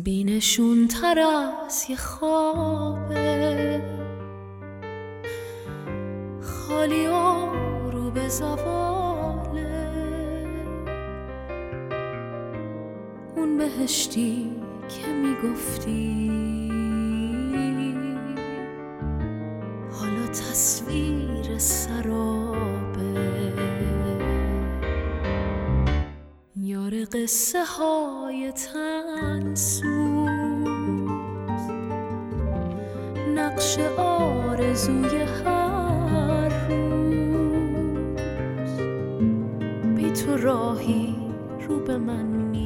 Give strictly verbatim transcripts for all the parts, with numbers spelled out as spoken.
بینشون تر از یه خوابه، خالی و رو به زواله. اون بهشتی که میگفتی حالا تصویر سرابه. یار قصه های تنسوز، نقش آرزوی هر روز. بی تو راهی رو به من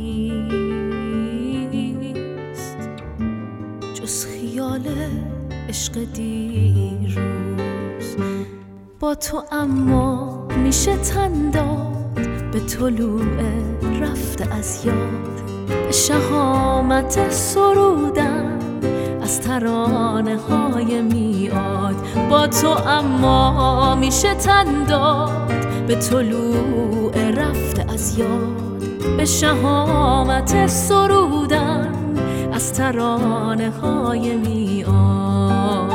نیست جز خیال عشق دیروز. با تو اما میشه تن داد به طلوع رفته از یاد، به شهامت سرودن از ترانه های میاد. با تو اما میشه تن داد به طلوع رفته از یاد، به شهامت سرودن از ترانه های میاد.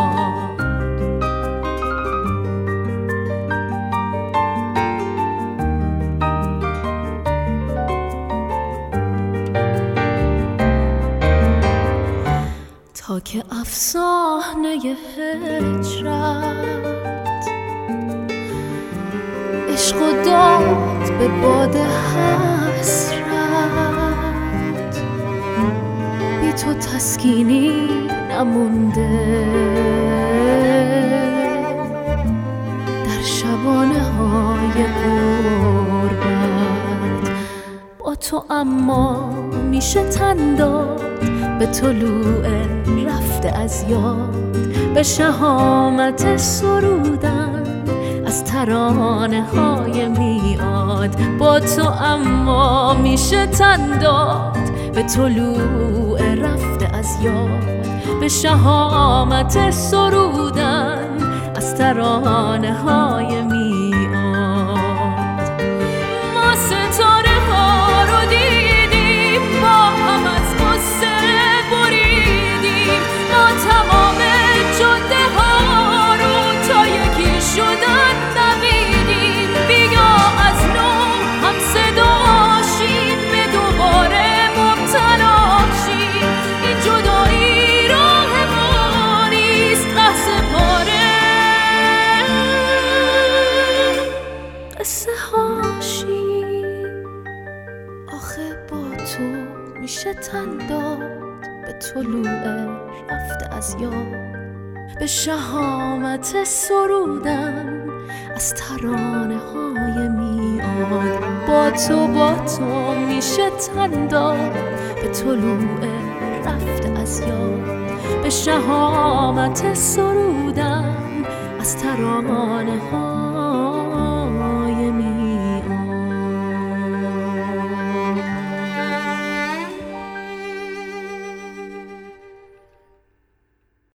تا که افسانه هجرت عشق و داد به باد حسرت، بی تو تسکینی نمونده در شبانه های غربت. با تو اما میشه تن داد به طلوع رفته از یاد، به شهامت سرودن از ترانه های میاد. با تو اما میشه تن داد به طلوع رفته از یاد، به شهامت سرودن از ترانه های میاد. ما ستاره ها رو دیدیم، با هم از قصه بریدیم. ما تمام جاده ها رو تا یکی شدن دویدیم. بیا از نو هم صداشیم، به دوباره مبتلا شیم. این جدایی راه ما نیست، قصه پاره قصه هاشیم. آخه با تو میشه تن داد به طلوع رفته از یاد، به شهامت سرودن از ترانه های میاد. با تو با تو میشه تن داد به طلوع رفته از یاد، به شهامت سرودن از ترانه ها